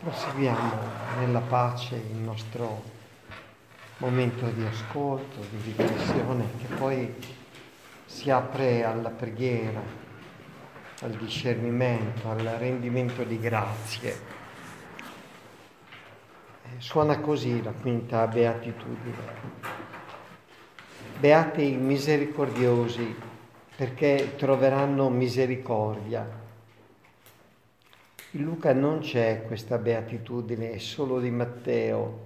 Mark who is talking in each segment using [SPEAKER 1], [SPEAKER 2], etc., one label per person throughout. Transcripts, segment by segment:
[SPEAKER 1] Proseguiamo nella pace il nostro momento di ascolto, di riflessione, che poi si apre alla preghiera, al discernimento, al rendimento di grazie. Suona così la quinta beatitudine. Beati i misericordiosi, perché troveranno misericordia. In Luca non c'è questa beatitudine, è solo di Matteo,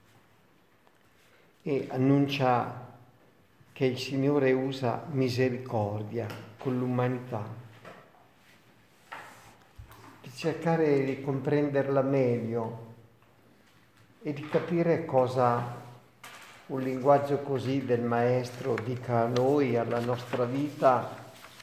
[SPEAKER 1] e annuncia che il Signore usa misericordia con l'umanità, di cercare di comprenderla meglio e di capire cosa un linguaggio così del Maestro dica a noi, alla nostra vita.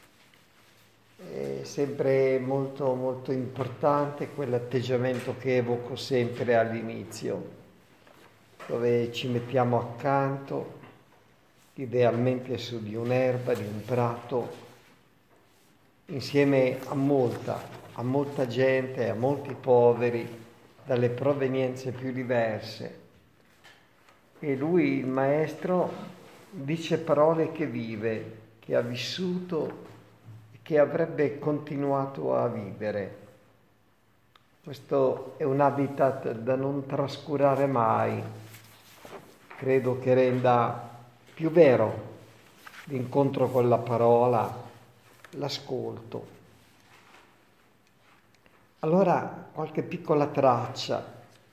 [SPEAKER 1] È sempre molto molto importante quell'atteggiamento che evoco sempre all'inizio, dove ci mettiamo accanto, idealmente su di un'erba, di un prato, insieme a molta gente, a molti poveri, dalle provenienze più diverse. E lui, il Maestro, dice parole che vive, che ha vissuto, che avrebbe continuato a vivere. Questo è un habitat da non trascurare mai. Credo che renda più vero l'incontro con la parola, l'ascolto. Allora, qualche piccola traccia.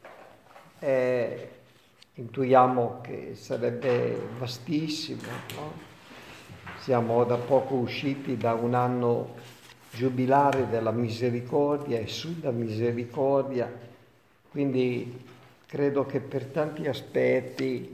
[SPEAKER 1] Intuiamo che sarebbe vastissimo, no? Siamo da poco usciti da un anno giubilare della misericordia e sulla misericordia, quindi credo che per tanti aspetti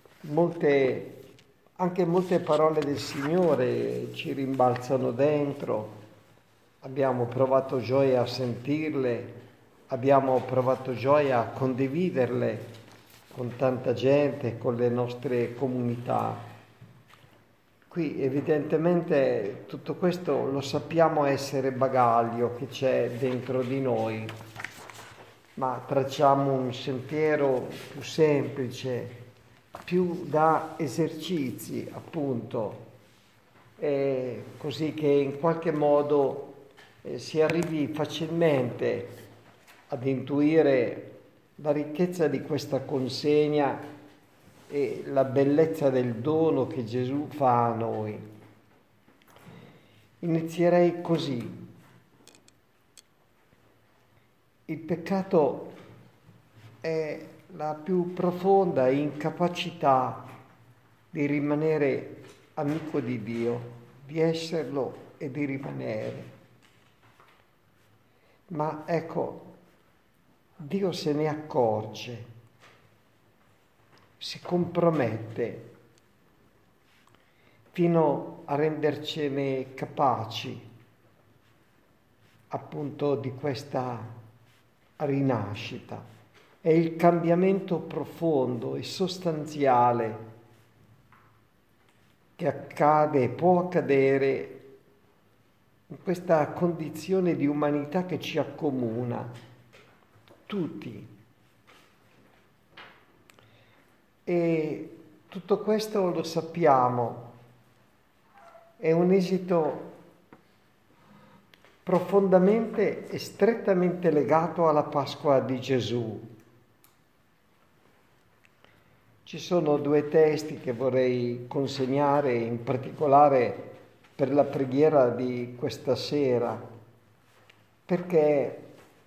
[SPEAKER 1] anche molte parole del Signore ci rimbalzano dentro. Abbiamo provato gioia a sentirle, abbiamo provato gioia a condividerle con tanta gente, con le nostre comunità. Qui evidentemente tutto questo lo sappiamo essere bagaglio che c'è dentro di noi, ma tracciamo un sentiero più semplice, più da esercizi, appunto, così che in qualche modo si arrivi facilmente ad intuire la ricchezza di questa consegna e la bellezza del dono che Gesù fa a noi. Inizierei così. Il peccato è la più profonda incapacità di rimanere amico di Dio, di esserlo e di rimanere. Ma ecco, Dio se ne accorge, si compromette fino a rendercene capaci appunto di questa rinascita. È il cambiamento profondo e sostanziale che accade e può accadere in questa condizione di umanità che ci accomuna, tutti. E tutto questo lo sappiamo, è un esito profondamente e strettamente legato alla Pasqua di Gesù. Ci sono due testi che vorrei consegnare, in particolare per la preghiera di questa sera, perché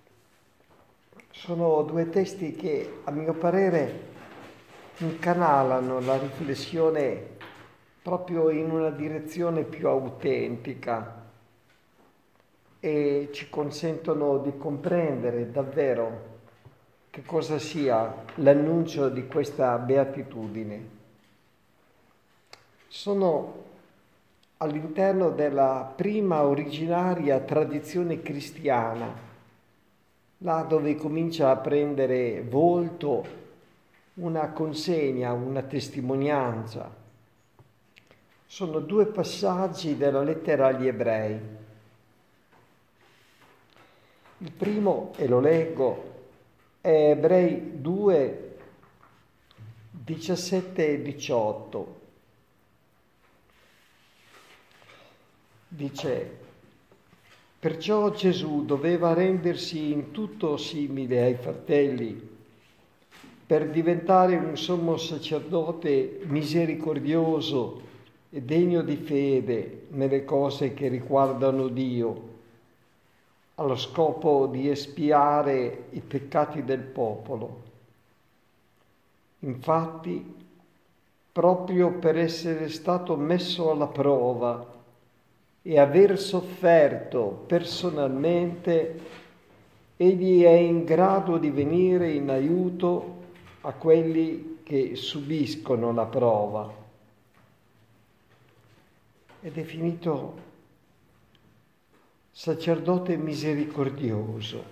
[SPEAKER 1] sono due testi che, a mio parere, incanalano la riflessione proprio in una direzione più autentica e ci consentono di comprendere davvero che cosa sia l'annuncio di questa beatitudine. Sono all'interno della prima originaria tradizione cristiana, là dove comincia a prendere volto una consegna, una testimonianza. Sono due passaggi della lettera agli Ebrei. Il primo, e lo leggo, Ebrei 2, 17 e 18. Dice: perciò Gesù doveva rendersi in tutto simile ai fratelli per diventare un sommo sacerdote misericordioso e degno di fede nelle cose che riguardano Dio, allo scopo di espiare i peccati del popolo. Infatti, proprio per essere stato messo alla prova e aver sofferto personalmente, egli è in grado di venire in aiuto a quelli che subiscono la prova. È definito sacerdote misericordioso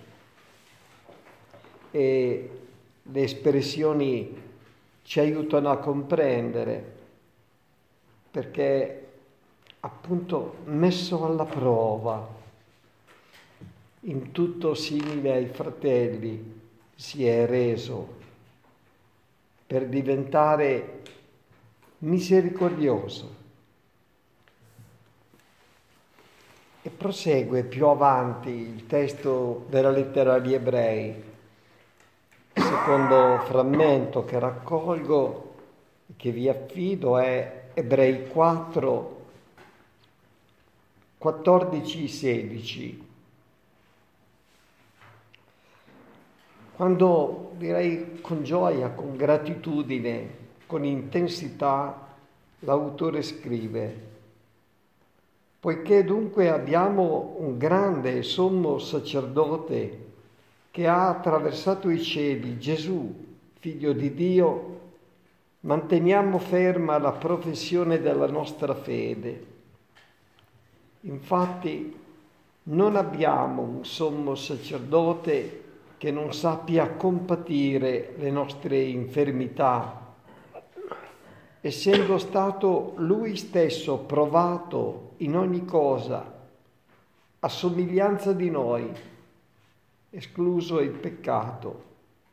[SPEAKER 1] e le espressioni ci aiutano a comprendere, perché appunto messo alla prova, in tutto simile ai fratelli, si è reso per diventare misericordioso. E prosegue più avanti il testo della lettera agli Ebrei. Il secondo frammento che raccolgo e che vi affido è Ebrei 4, 14-16. Quando, direi con gioia, con gratitudine, con intensità, l'autore scrive: poiché dunque abbiamo un grande sommo sacerdote che ha attraversato i cieli, Gesù, Figlio di Dio, manteniamo ferma la professione della nostra fede. Infatti non abbiamo un sommo sacerdote che non sappia compatire le nostre infermità, essendo stato lui stesso provato in ogni cosa a somiglianza di noi, escluso il peccato.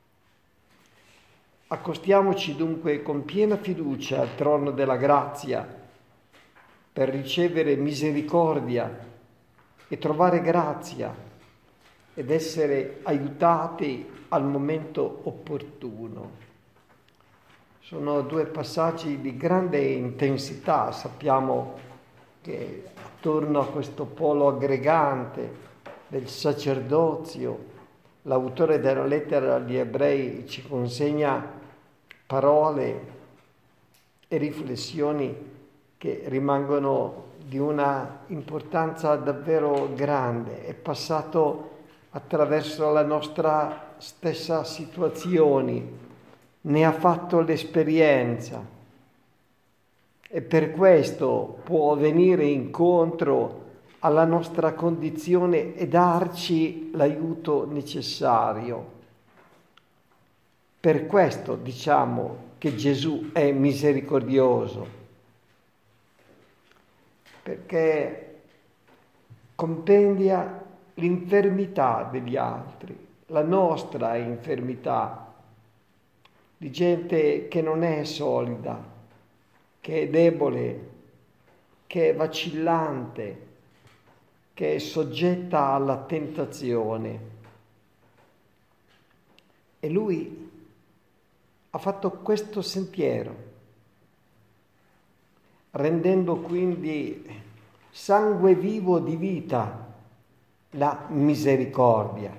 [SPEAKER 1] Accostiamoci dunque con piena fiducia al trono della grazia per ricevere misericordia e trovare grazia ed essere aiutati al momento opportuno. Sono due passaggi di grande intensità. Sappiamo che attorno a questo polo aggregante del sacerdozio, l'autore della lettera agli Ebrei ci consegna parole e riflessioni che rimangono di una importanza davvero grande. È passato attraverso la nostra stessa situazione, ne ha fatto l'esperienza e per questo può venire incontro alla nostra condizione e darci l'aiuto necessario. Per questo diciamo che Gesù è misericordioso, perché compendia l'infermità degli altri, la nostra infermità, di gente che non è solida, che è debole, che è vacillante, che è soggetta alla tentazione. E lui ha fatto questo sentiero, rendendo quindi sangue vivo di vita la misericordia.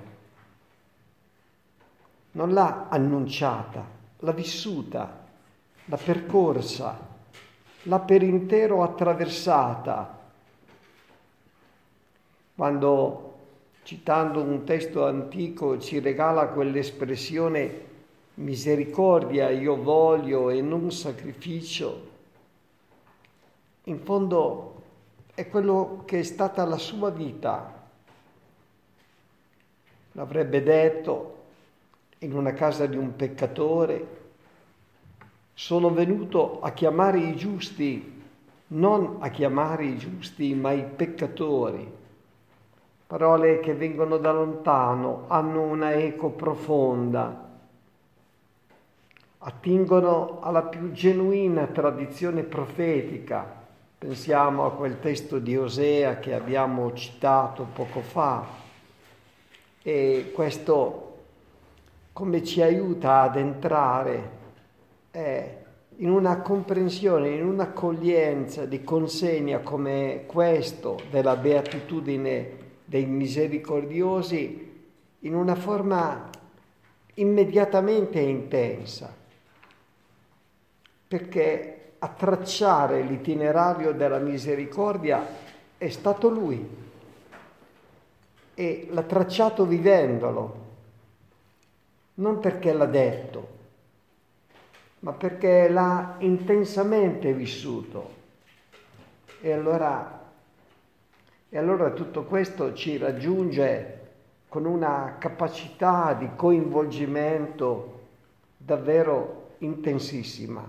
[SPEAKER 1] Non l'ha annunciata, l'ha vissuta, l'ha percorsa, l'ha per intero attraversata. Quando, citando un testo antico, ci regala quell'espressione misericordia io voglio e non sacrificio, in fondo è quello che è stata la sua vita. L'avrebbe detto in una casa di un peccatore: sono venuto a chiamare i giusti, non a chiamare i giusti, ma i peccatori. parole che vengono da lontano, hanno una eco profonda, attingono alla più genuina tradizione profetica. Pensiamo a quel testo di Osea che abbiamo citato poco fa, e questo come ci aiuta ad entrare in una comprensione, in un'accoglienza di consegna come questo della beatitudine dei misericordiosi, in una forma immediatamente intensa, perché a tracciare l'itinerario della misericordia è stato Lui e l'ha tracciato vivendolo, non perché l'ha detto, ma perché l'ha intensamente vissuto. E allora tutto questo ci raggiunge con una capacità di coinvolgimento davvero intensissima.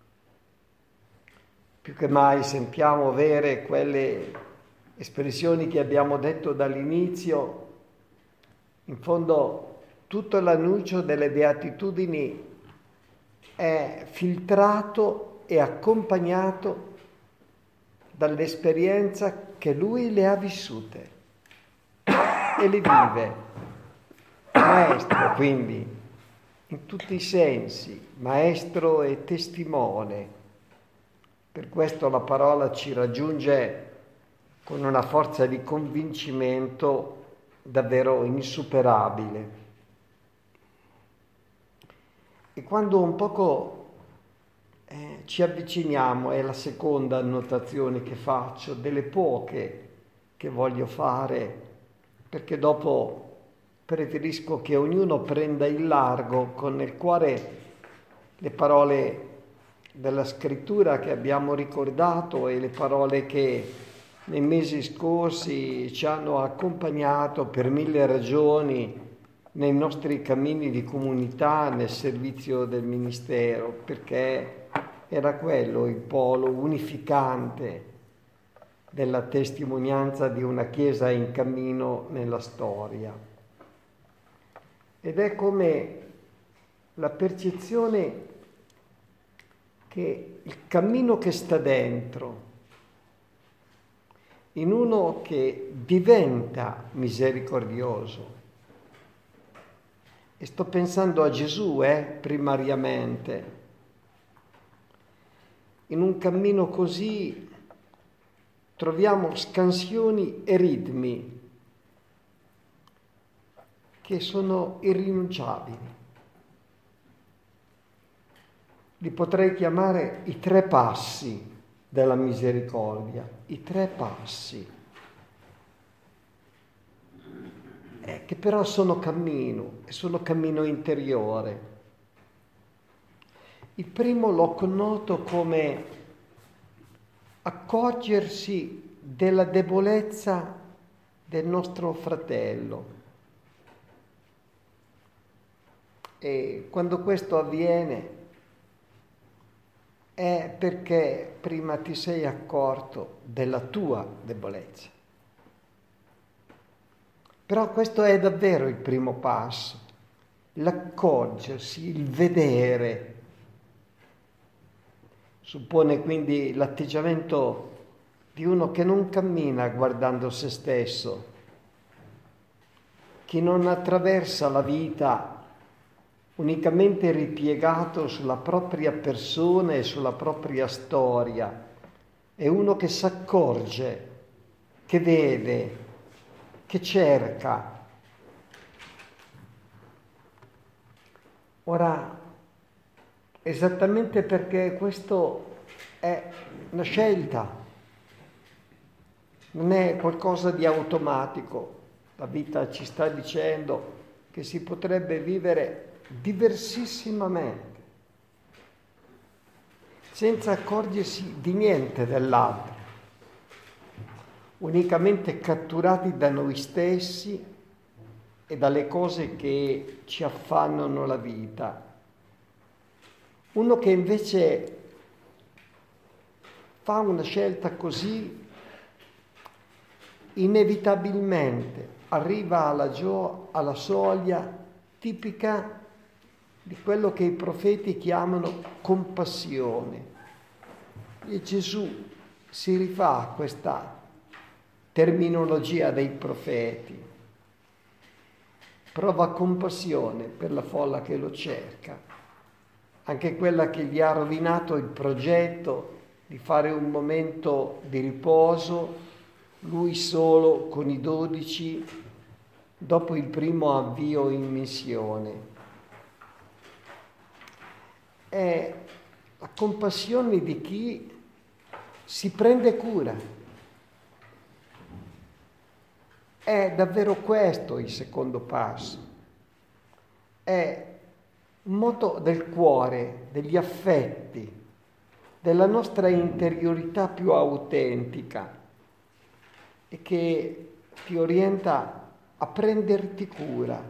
[SPEAKER 1] Più che mai sentiamo avere quelle espressioni che abbiamo detto dall'inizio. In fondo tutto l'annuncio delle beatitudini è filtrato e accompagnato dall'esperienza che Lui le ha vissute e le vive. Maestro, quindi, in tutti i sensi, maestro e testimone. Per questo la parola ci raggiunge con una forza di convincimento davvero insuperabile. E quando un poco ci avviciniamo, è la seconda annotazione che faccio, delle poche che voglio fare, perché dopo preferisco che ognuno prenda il largo con nel cuore le parole della scrittura che abbiamo ricordato e le parole che nei mesi scorsi ci hanno accompagnato per mille ragioni nei nostri cammini di comunità, nel servizio del ministero, perché era quello il polo unificante della testimonianza di una Chiesa in cammino nella storia. Ed è come la percezione che il cammino che sta dentro, in uno che diventa misericordioso, e sto pensando a Gesù, primariamente. In un cammino così troviamo scansioni e ritmi che sono irrinunciabili. Li potrei chiamare i 3 passi della misericordia, i 3 passi. Che però sono cammino interiore. Il primo lo connoto come accorgersi della debolezza del nostro fratello. E quando questo avviene è perché prima ti sei accorto della tua debolezza. Però questo è davvero il primo passo, l'accorgersi, il vedere. Suppone quindi l'atteggiamento di uno che non cammina guardando se stesso, che non attraversa la vita unicamente ripiegato sulla propria persona e sulla propria storia. È uno che si accorge, che vede, che cerca. Ora, esattamente perché questo è una scelta, non è qualcosa di automatico. La vita ci sta dicendo che si potrebbe vivere diversissimamente, senza accorgersi di niente dell'altro, unicamente catturati da noi stessi e dalle cose che ci affannano la vita. Uno che invece fa una scelta così inevitabilmente arriva alla soglia tipica di quello che i profeti chiamano compassione. E Gesù si rifà a questa terminologia dei profeti. Prova compassione per la folla che lo cerca, anche quella che gli ha rovinato il progetto di fare un momento di riposo, lui solo con i 12, dopo il primo avvio in missione. È la compassione di chi si prende cura. È davvero questo il secondo passo. È un moto del cuore, degli affetti, della nostra interiorità più autentica e che ti orienta a prenderti cura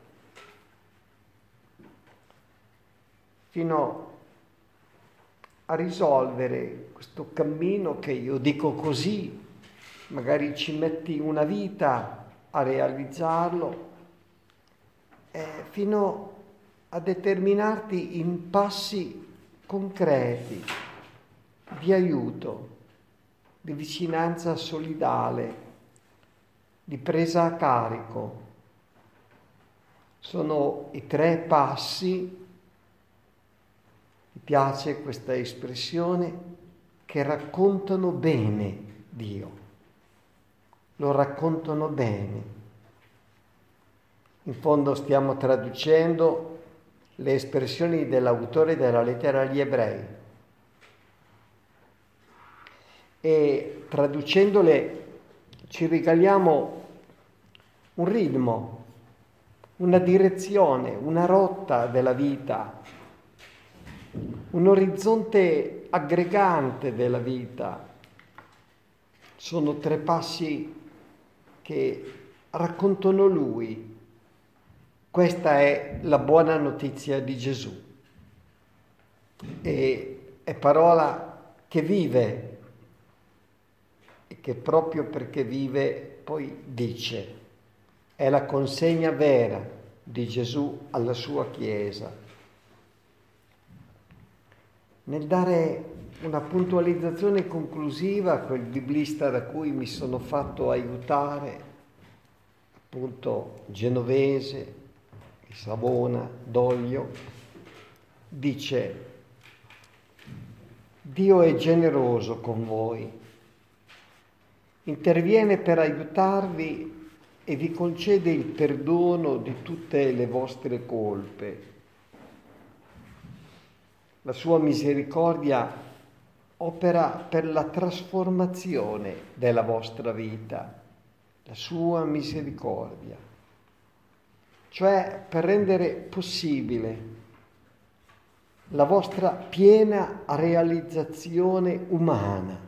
[SPEAKER 1] fino a risolvere questo cammino che io dico così, magari ci metti una vita a realizzarlo, fino a determinarti in passi concreti di aiuto, di vicinanza solidale, di presa a carico. Sono i 3 passi, mi piace questa espressione, che raccontano bene Dio. Lo raccontano bene. In fondo stiamo traducendo le espressioni dell'autore della lettera agli Ebrei e traducendole ci regaliamo un ritmo, una direzione, una rotta della vita, un orizzonte aggregante della vita. Sono 3 passi che raccontano Lui. Questa è la buona notizia di Gesù. E è parola che vive e che proprio perché vive poi dice. È la consegna vera di Gesù alla sua Chiesa. Nel dare una puntualizzazione conclusiva a quel biblista da cui mi sono fatto aiutare, appunto genovese, di Savona, d'Oglio, dice: Dio è generoso con voi, interviene per aiutarvi e vi concede il perdono di tutte le vostre colpe. La sua misericordia opera per la trasformazione della vostra vita, la sua misericordia, cioè per rendere possibile la vostra piena realizzazione umana.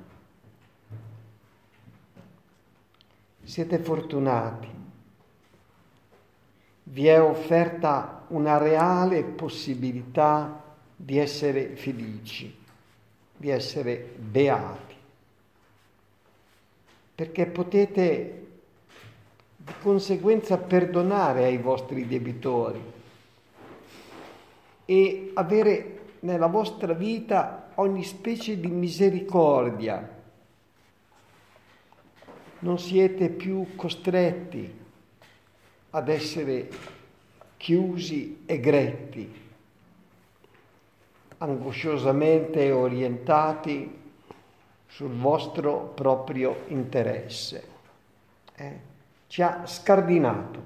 [SPEAKER 1] Siete fortunati, vi è offerta una reale possibilità di essere felici, di essere beati, perché potete di conseguenza perdonare ai vostri debitori e avere nella vostra vita ogni specie di misericordia. Non siete più costretti ad essere chiusi e gretti, angosciosamente orientati sul vostro proprio interesse. Ci ha scardinato.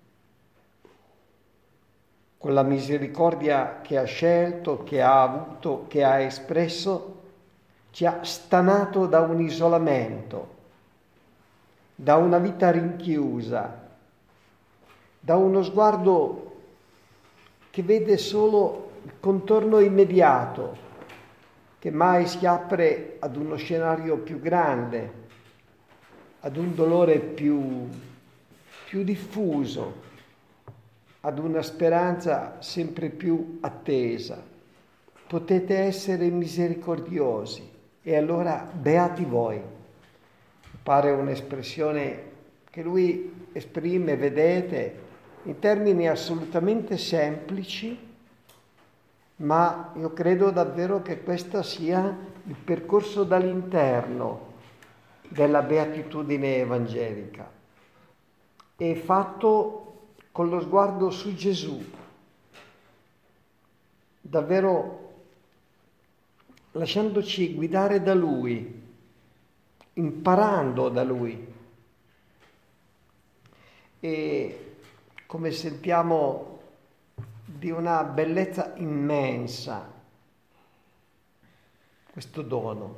[SPEAKER 1] Con la misericordia che ha scelto, che ha avuto, che ha espresso, ci ha stanato da un isolamento, da una vita rinchiusa, da uno sguardo che vede solo il contorno immediato, che mai si apre ad uno scenario più grande, ad un dolore più diffuso, ad una speranza sempre più attesa. Potete essere misericordiosi e allora beati voi. Pare un'espressione che lui esprime, vedete, in termini assolutamente semplici, ma io credo davvero che questo sia il percorso dall'interno della beatitudine evangelica, è fatto con lo sguardo su Gesù, davvero lasciandoci guidare da Lui, imparando da Lui. E come sentiamo di una bellezza immensa questo dono,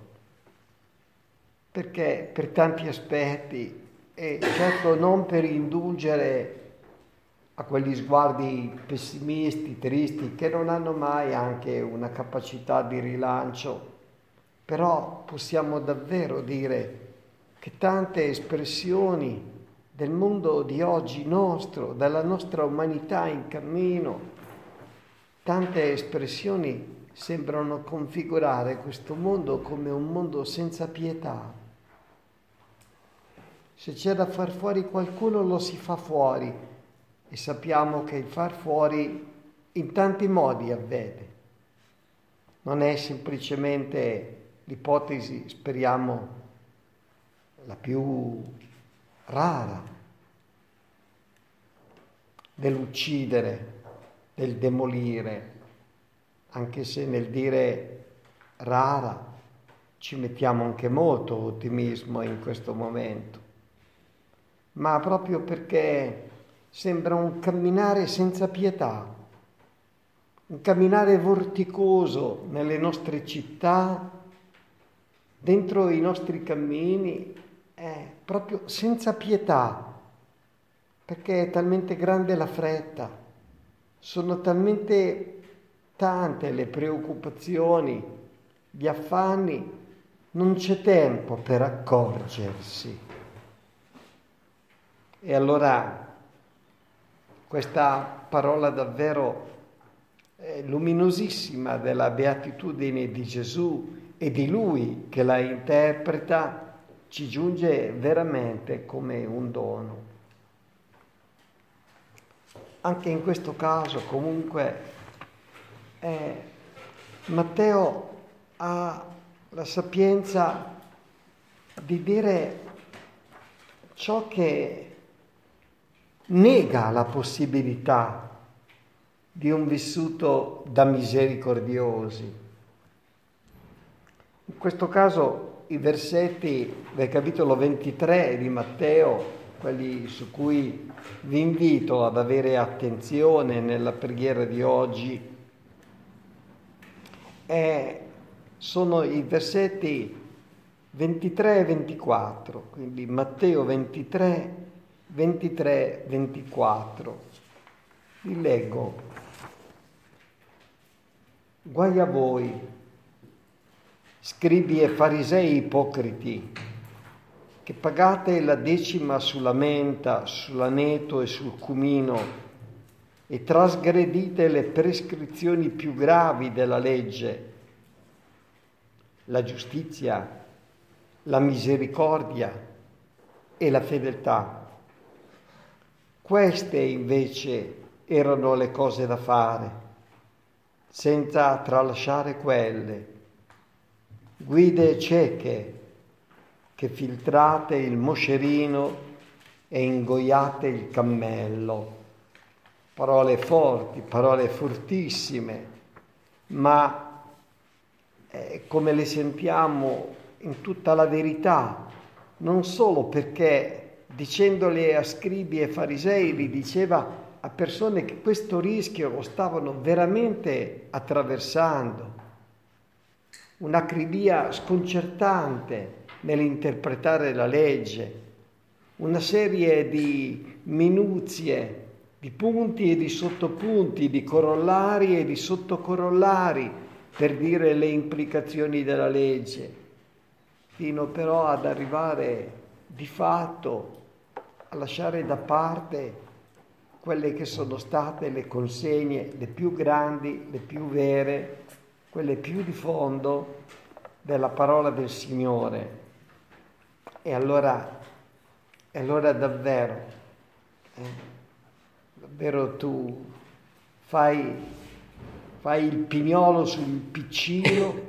[SPEAKER 1] perché per tanti aspetti, e certo non per indulgere a quegli sguardi pessimisti, tristi, che non hanno mai anche una capacità di rilancio, però possiamo davvero dire che tante espressioni del mondo di oggi nostro, della nostra umanità in cammino, tante espressioni sembrano configurare questo mondo come un mondo senza pietà. Se c'è da far fuori qualcuno lo si fa fuori, e sappiamo che il far fuori in tanti modi avviene. Non è semplicemente l'ipotesi, speriamo, la più rara, dell'uccidere, del demolire, anche se nel dire rara ci mettiamo anche molto ottimismo in questo momento, ma proprio perché sembra un camminare senza pietà, un camminare vorticoso nelle nostre città, dentro i nostri cammini, proprio senza pietà, perché è talmente grande la fretta, sono talmente tante le preoccupazioni, gli affanni, non c'è tempo per accorgersi. E allora questa parola davvero luminosissima della beatitudine di Gesù e di Lui che la interpreta ci giunge veramente come un dono. Anche in questo caso comunque Matteo ha la sapienza di dire ciò che nega la possibilità di un vissuto da misericordiosi. In questo caso i versetti del capitolo 23 di Matteo, quelli su cui vi invito ad avere attenzione nella preghiera di oggi, sono i versetti 23 e 24, quindi Matteo 23, 24. Vi leggo. Guai a voi, scribi e farisei ipocriti, che pagate la decima sulla menta, sull'aneto e sul cumino e trasgredite le prescrizioni più gravi della legge, la giustizia, la misericordia e la fedeltà. Queste invece erano le cose da fare, senza tralasciare quelle, guide cieche che filtrate il moscerino e ingoiate il cammello. Parole forti, parole fortissime, ma come le sentiamo in tutta la verità, non solo perché dicendole a scribi e farisei li diceva a persone che questo rischio lo stavano veramente attraversando, un'acribia sconcertante nell'interpretare la legge, una serie di minuzie, di punti e di sottopunti, di corollari e di sottocorollari per dire le implicazioni della legge, fino però ad arrivare di fatto a lasciare da parte quelle che sono state le consegne, le più grandi, le più vere, quelle più di fondo della parola del Signore. E allora E allora davvero tu fai il pignolo sul piccino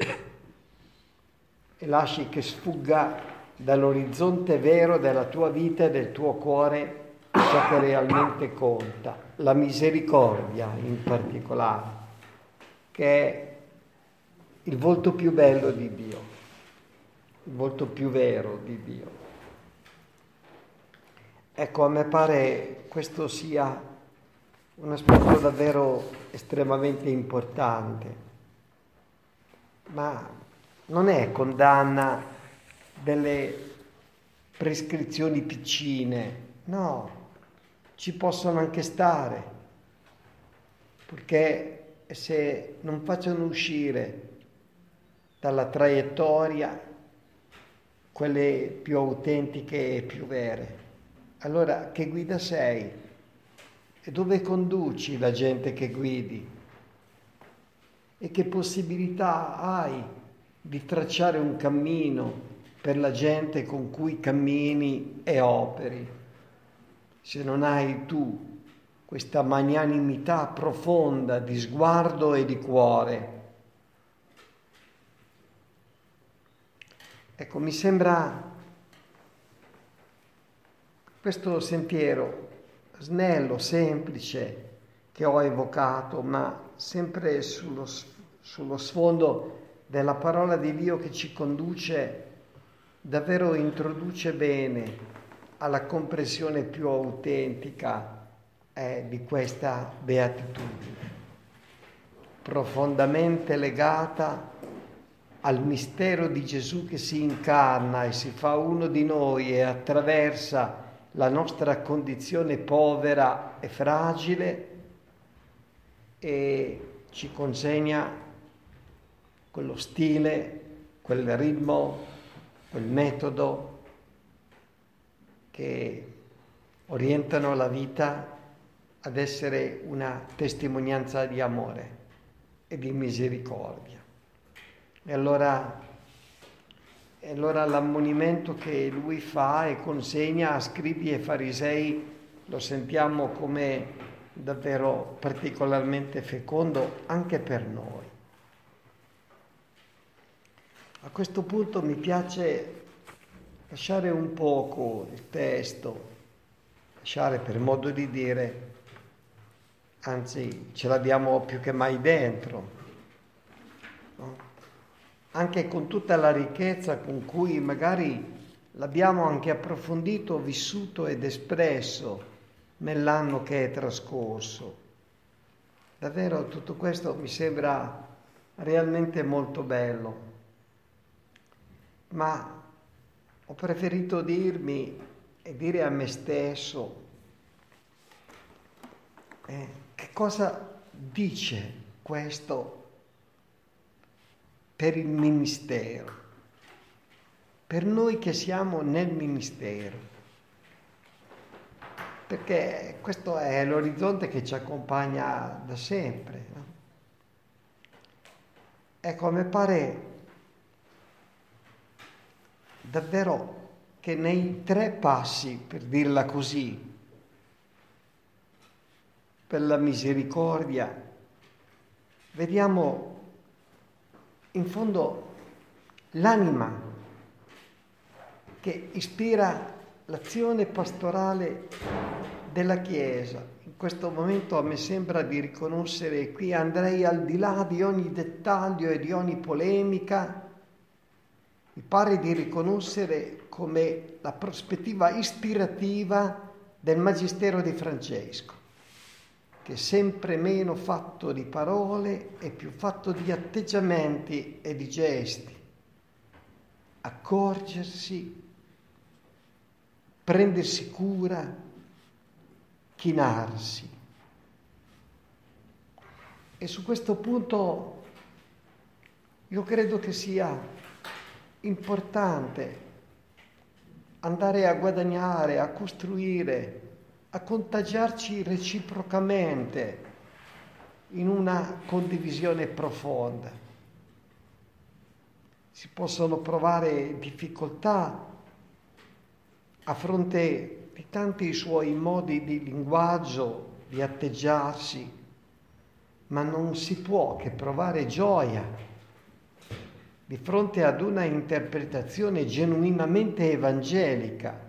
[SPEAKER 1] e lasci che sfugga dall'orizzonte vero della tua vita e del tuo cuore ciò che realmente conta, la misericordia in particolare, che è il volto più bello di Dio, il volto più vero di Dio. Ecco, a me pare questo sia un aspetto davvero estremamente importante, ma non è condanna delle prescrizioni piccine, no, ci possono anche stare, perché se non facciano uscire dalla traiettoria quelle più autentiche e più vere, allora che guida sei? E dove conduci la gente che guidi? E che possibilità hai di tracciare un cammino per la gente con cui cammini e operi, se non hai tu questa magnanimità profonda di sguardo e di cuore? Ecco, mi sembra questo sentiero snello, semplice, che ho evocato, ma sempre sullo sfondo della parola di Dio che ci conduce, davvero introduce bene alla comprensione più autentica di questa beatitudine, profondamente legata al mistero di Gesù che si incarna e si fa uno di noi e attraversa la nostra condizione povera e fragile e ci consegna quello stile, quel ritmo, quel metodo che orientano la vita ad essere una testimonianza di amore e di misericordia. E allora l'ammonimento che lui fa e consegna a scribi e farisei lo sentiamo come davvero particolarmente fecondo anche per noi. A questo punto mi piace lasciare un poco il testo, lasciare per modo di dire, anzi ce l'abbiamo più che mai dentro, no? Anche con tutta la ricchezza con cui magari l'abbiamo anche approfondito, vissuto ed espresso nell'anno che è trascorso. Davvero tutto questo mi sembra realmente molto bello, ma ho preferito dirmi e dire a me stesso che cosa dice questo per il ministero, per noi che siamo nel ministero, perché questo è l'orizzonte che ci accompagna da sempre, no? Ecco, a me pare davvero che nei 3 passi, per dirla così, per la misericordia, vediamo in fondo l'anima che ispira l'azione pastorale della Chiesa. In questo momento a me sembra di riconoscere, qui andrei al di là di ogni dettaglio e di ogni polemica, mi pare di riconoscere come la prospettiva ispirativa del Magistero di Francesco, che è sempre meno fatto di parole e più fatto di atteggiamenti e di gesti. Accorgersi, prendersi cura, chinarsi. E su questo punto io credo che sia importante andare a guadagnare, a costruire, a contagiarci reciprocamente in una condivisione profonda. Si possono provare difficoltà a fronte di tanti suoi modi di linguaggio, di atteggiarsi, ma non si può che provare gioia di fronte ad una interpretazione genuinamente evangelica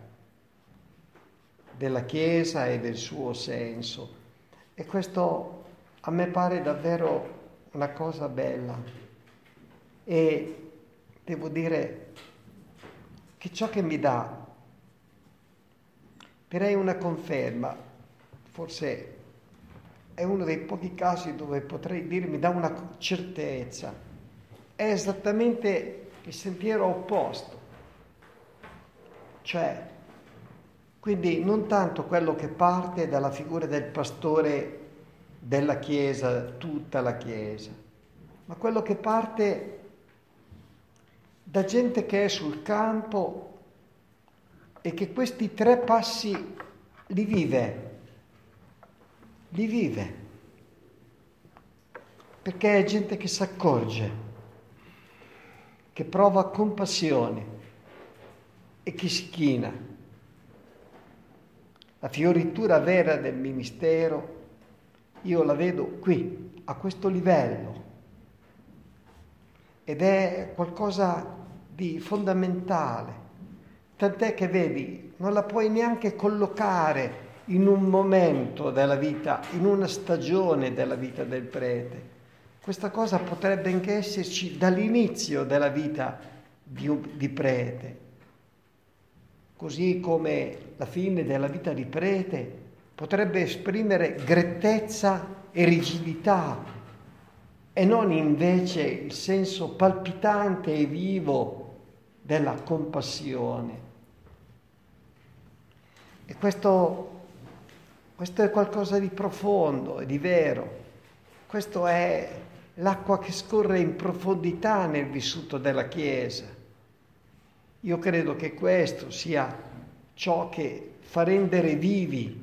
[SPEAKER 1] della Chiesa e del suo senso. E questo a me pare davvero una cosa bella. E devo dire che ciò che mi dà, direi una conferma, forse è uno dei pochi casi dove potrei dire mi dà una certezza, è esattamente il sentiero opposto. Cioè, quindi non tanto quello che parte dalla figura del pastore della Chiesa, tutta la Chiesa, ma quello che parte da gente che è sul campo e che questi 3 passi li vive, perché è gente che si accorge, che prova compassione e che si china. La fioritura vera del ministero io la vedo qui, a questo livello, ed è qualcosa di fondamentale, tant'è che vedi, non la puoi neanche collocare in un momento della vita, in una stagione della vita del prete. Questa cosa potrebbe anche esserci dall'inizio della vita di prete, così come la fine della vita di prete potrebbe esprimere grettezza e rigidità, e non invece il senso palpitante e vivo della compassione. E questo è qualcosa di profondo e di vero. Questo è l'acqua che scorre in profondità nel vissuto della Chiesa. Io credo che questo sia ciò che fa rendere vivi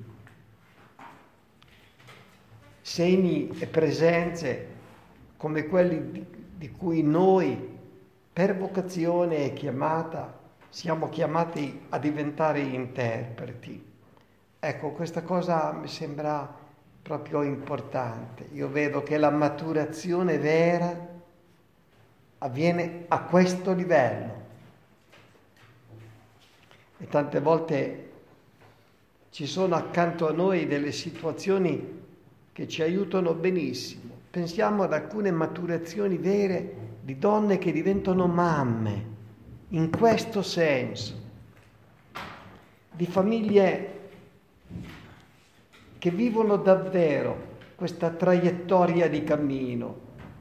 [SPEAKER 1] segni e presenze come quelli di cui noi, per vocazione e chiamata, siamo chiamati a diventare interpreti. Ecco, questa cosa mi sembra proprio importante. Io vedo che la maturazione vera avviene a questo livello. E tante volte ci sono accanto a noi delle situazioni che ci aiutano benissimo. Pensiamo ad alcune maturazioni vere di donne che diventano mamme, in questo senso, di famiglie che vivono davvero questa traiettoria di cammino.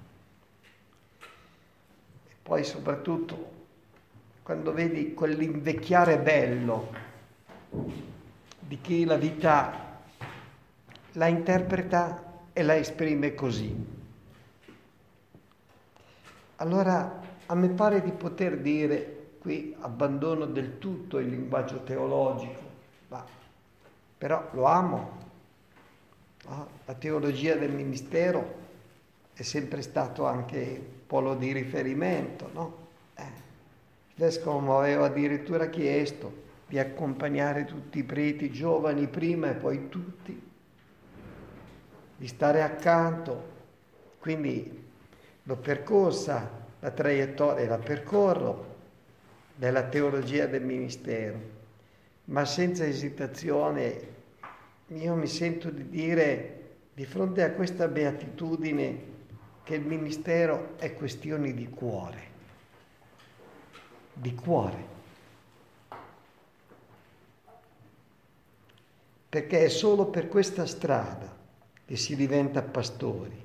[SPEAKER 1] E poi soprattutto quando vedi quell'invecchiare bello di chi la vita la interpreta e la esprime così. Allora a me pare di poter dire, qui abbandono del tutto il linguaggio teologico, però lo amo. La teologia del ministero è sempre stato anche polo di riferimento, no? Il vescovo aveva addirittura chiesto di accompagnare tutti i preti giovani prima e poi tutti, di stare accanto. Quindi l'ho percorsa la traiettoria, la percorro della teologia del ministero, ma senza esitazione io mi sento di dire di fronte a questa beatitudine che il ministero è questione di cuore, perché è solo per questa strada che si diventa pastori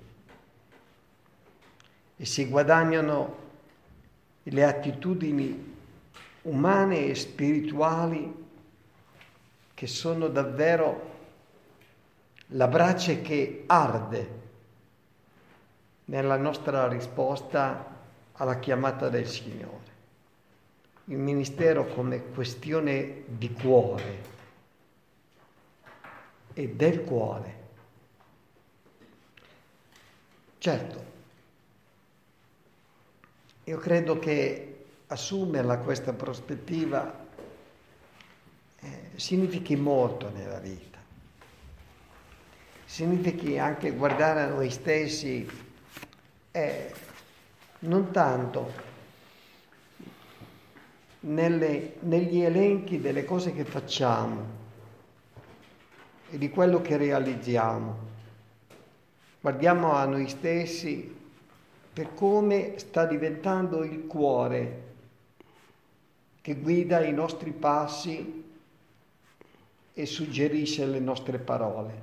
[SPEAKER 1] e si guadagnano le attitudini umane e spirituali che sono davvero la brace che arde nella nostra risposta alla chiamata del Signore. Il ministero come questione di cuore e del cuore. Certo, io credo che assumerla questa prospettiva significhi molto nella vita. Significhi anche guardare a noi stessi, non tanto negli elenchi delle cose che facciamo e di quello che realizziamo. Guardiamo a noi stessi per come sta diventando il cuore che guida i nostri passi e suggerisce le nostre parole.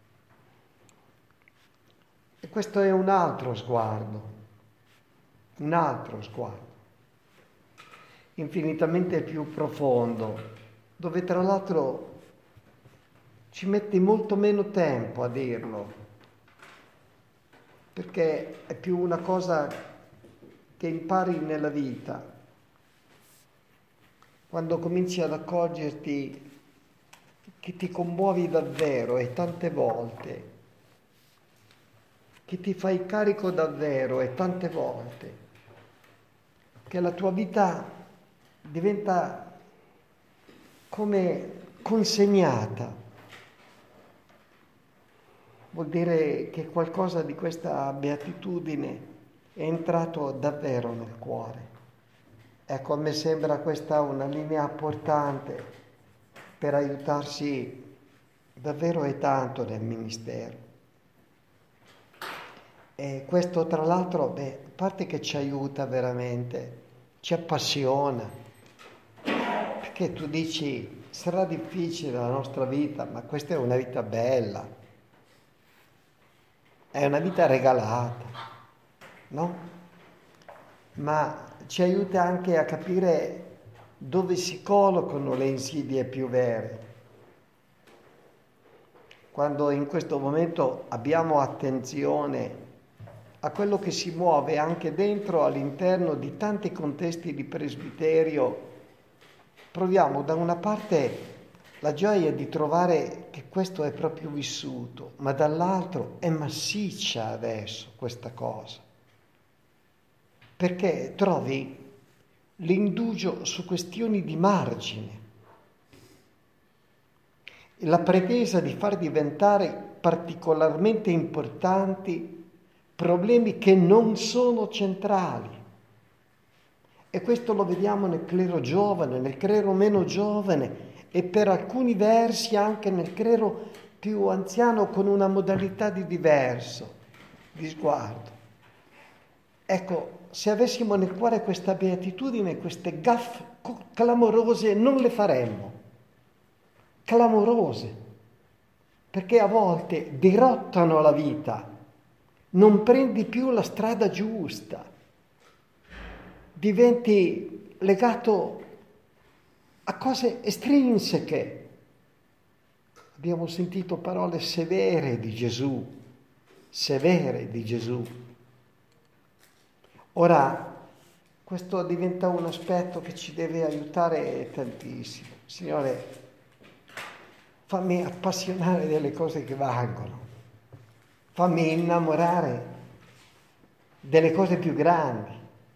[SPEAKER 1] E questo è un altro sguardo, infinitamente più profondo, dove tra l'altro ci metti molto meno tempo a dirlo, perché è più una cosa che impari nella vita. Quando cominci ad accorgerti che ti commuovi davvero e tante volte, che ti fai carico davvero e tante volte, che la tua vita diventa come consegnata, vuol dire che qualcosa di questa beatitudine è entrato davvero nel cuore. Ecco, a me sembra questa una linea portante per aiutarsi davvero e tanto nel ministero. E questo tra l'altro, a parte che ci aiuta veramente, ci appassiona, perché tu dici, sarà difficile la nostra vita, ma questa è una vita bella, è una vita regalata, no? Ma ci aiuta anche a capire dove si collocano le insidie più vere. Quando in questo momento abbiamo attenzione a quello che si muove anche dentro, all'interno di tanti contesti di presbiterio, proviamo da una parte la gioia di trovare che questo è proprio vissuto, ma dall'altro è massiccia adesso questa cosa. Perché trovi l'indugio su questioni di margine, la pretesa di far diventare particolarmente importanti problemi che non sono centrali. E questo lo vediamo nel clero giovane, nel clero meno giovane e per alcuni versi anche nel clero più anziano con una modalità di diverso, di sguardo. Ecco, se avessimo nel cuore questa beatitudine, queste gaffe clamorose non le faremmo. Clamorose, perché a volte dirottano la vita, non prendi più la strada giusta, diventi legato a cose estrinseche. Abbiamo sentito parole severe di Gesù, severe di Gesù. Ora, questo diventa un aspetto che ci deve aiutare tantissimo. Signore, fammi appassionare delle cose che valgono, fammi innamorare delle cose più grandi,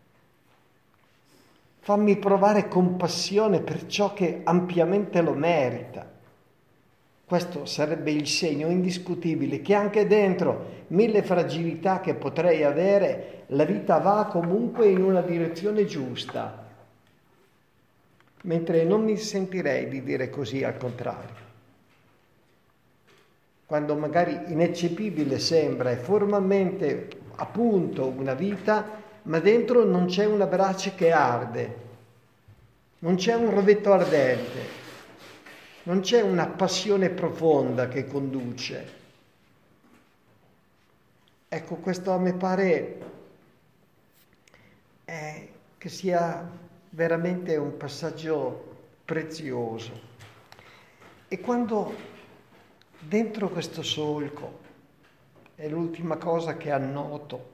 [SPEAKER 1] fammi provare compassione per ciò che ampiamente lo merita. Questo sarebbe il segno indiscutibile che anche dentro 1000 fragilità che potrei avere, la vita va comunque in una direzione giusta, mentre non mi sentirei di dire così al contrario. Quando magari ineccepibile sembra e formalmente appunto una vita, ma dentro non c'è una brace che arde, non c'è un rovetto ardente, non c'è una passione profonda che conduce. Ecco, questo a me pare che sia veramente un passaggio prezioso. E quando dentro questo solco, è l'ultima cosa che annoto,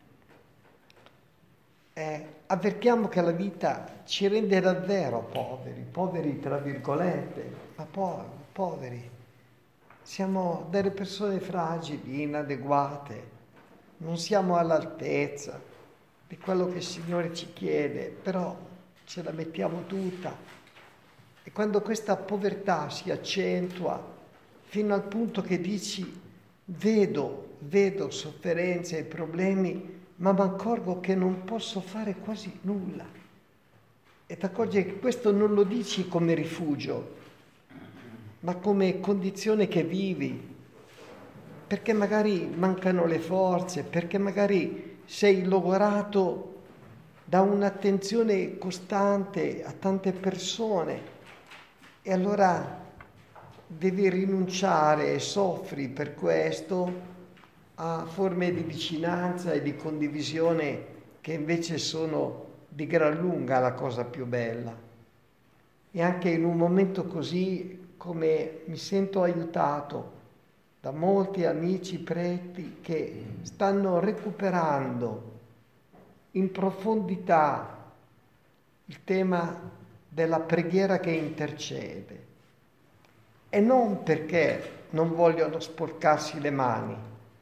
[SPEAKER 1] avvertiamo che la vita ci rende davvero poveri tra virgolette, ma poveri. Siamo delle persone fragili, inadeguate, non siamo all'altezza di quello che il Signore ci chiede, però ce la mettiamo tutta. E quando questa povertà si accentua fino al punto che dici vedo sofferenze e problemi, ma mi accorgo che non posso fare quasi nulla. E ti accorgi che questo non lo dici come rifugio, ma come condizione che vivi, perché magari mancano le forze, perché magari sei logorato da un'attenzione costante a tante persone e allora devi rinunciare e soffri per questo a forme di vicinanza e di condivisione che invece sono di gran lunga la cosa più bella. E anche in un momento così, come mi sento aiutato da molti amici preti che stanno recuperando in profondità il tema della preghiera che intercede, e non perché non vogliono sporcarsi le mani,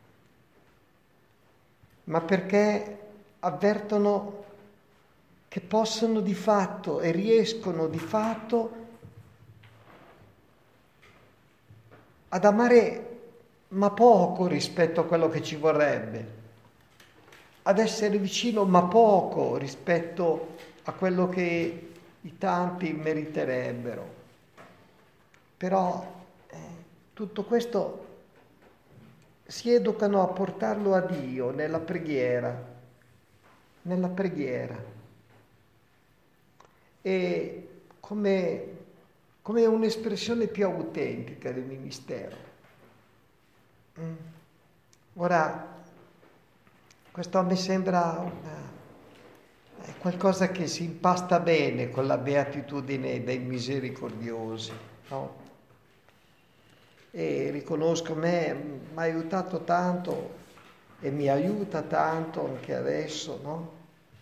[SPEAKER 1] ma perché avvertono che possono di fatto e riescono di fatto ad amare ma poco rispetto a quello che ci vorrebbe, ad essere vicino ma poco rispetto a quello che i tanti meriterebbero. Però tutto questo si educano a portarlo a Dio nella preghiera. E come un'espressione più autentica del ministero. Ora, questo a me sembra qualcosa che si impasta bene con la beatitudine dei misericordiosi, no? E riconosco, mi ha aiutato tanto e mi aiuta tanto anche adesso, no?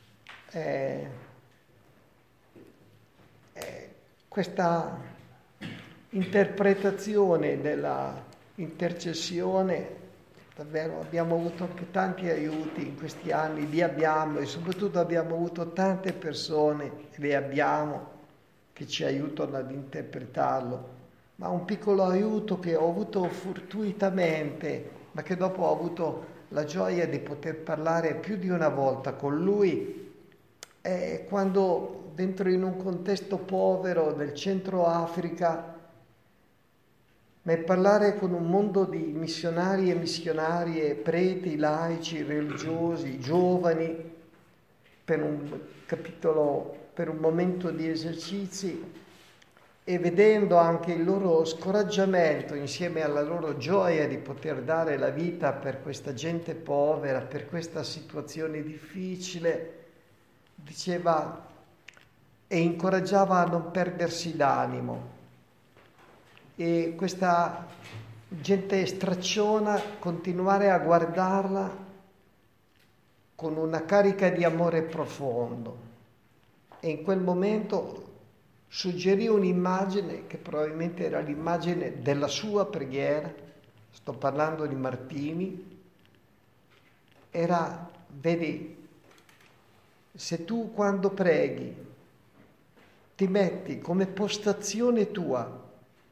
[SPEAKER 1] Questa interpretazione della intercessione, davvero abbiamo avuto anche tanti aiuti in questi anni, li abbiamo, e soprattutto abbiamo avuto tante persone, le abbiamo, che ci aiutano ad interpretarlo, ma un piccolo aiuto che ho avuto fortuitamente, ma che dopo ho avuto la gioia di poter parlare più di una volta con lui, è quando dentro in un contesto povero del Centro Africa, nel parlare con un mondo di missionari e missionarie, preti, laici, religiosi, giovani, per un momento di esercizi, e vedendo anche il loro scoraggiamento insieme alla loro gioia di poter dare la vita per questa gente povera, per questa situazione difficile, diceva e incoraggiava a non perdersi d'animo. E questa gente stracciona, continuare a guardarla con una carica di amore profondo. E in quel momento suggerì un'immagine che probabilmente era l'immagine della sua preghiera, sto parlando di Martini, era, vedi, se tu quando preghi ti metti come postazione tua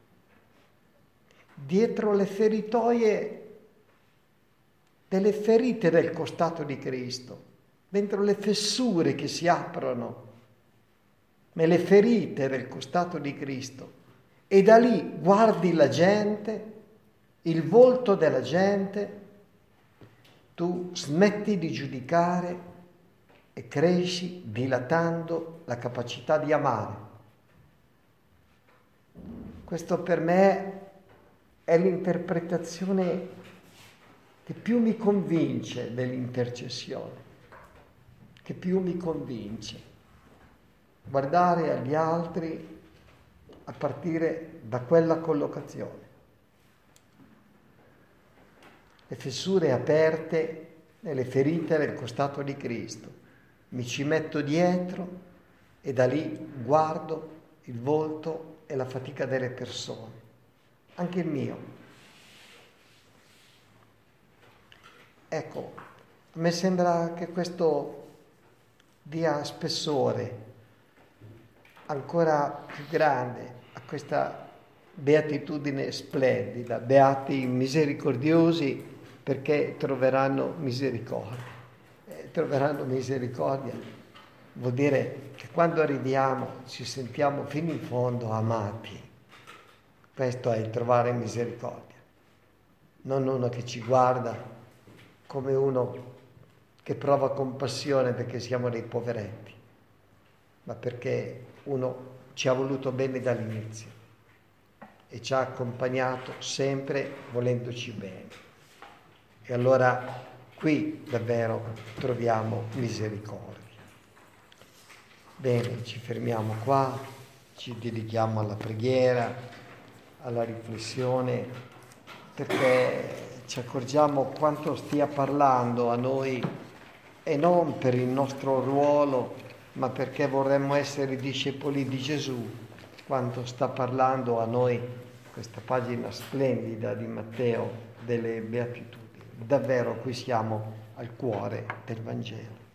[SPEAKER 1] dietro le feritoie delle ferite del costato di Cristo, dentro le fessure che si aprono nelle ferite del costato di Cristo, e da lì guardi la gente, il volto della gente, tu smetti di giudicare e cresci dilatando la capacità di amare. Questo per me è l'interpretazione che più mi convince dell'intercessione, che più mi convince. Guardare agli altri a partire da quella collocazione. Le fessure aperte nelle ferite del costato di Cristo. Mi ci metto dietro e da lì guardo il volto e la fatica delle persone, anche il mio. Ecco, a me sembra che questo dia spessore ancora più grande questa beatitudine splendida, beati i misericordiosi perché troveranno misericordia. Troveranno misericordia vuol dire che quando arriviamo ci sentiamo fino in fondo amati. Questo è il trovare misericordia. Non uno che ci guarda come uno che prova compassione perché siamo dei poveretti, ma perché uno ci ha voluto bene dall'inizio e ci ha accompagnato sempre volendoci bene. E allora qui davvero troviamo misericordia. Bene, ci fermiamo qua, ci dedichiamo alla preghiera, alla riflessione, perché ci accorgiamo quanto stia parlando a noi, e non per il nostro ruolo, ma perché vorremmo essere discepoli di Gesù, quanto sta parlando a noi questa pagina splendida di Matteo delle Beatitudini. Davvero qui siamo al cuore del Vangelo.